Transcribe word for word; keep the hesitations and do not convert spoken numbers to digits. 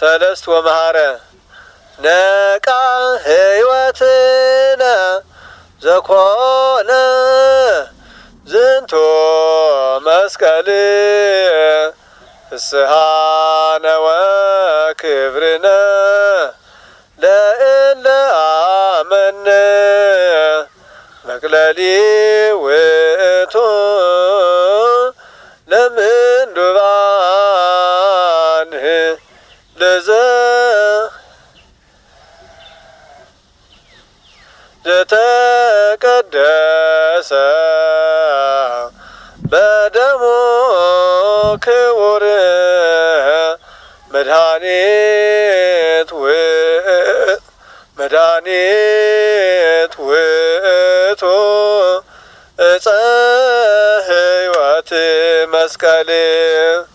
ሰለስት ወመሃረ ነቃ ሕይወትነ ዘኮነ ዝንቶ መስቀል ፍስሐነ ወክብርነ ለእለ አመነ መቅለሊ ውእቱ ለምንዱባን ለዘ ዘተቀደሰ በደሙ ክቡር መድኃኒት ውእቱ መድኃኒት ውእቱ ዕፀ ሕይወት መስቀል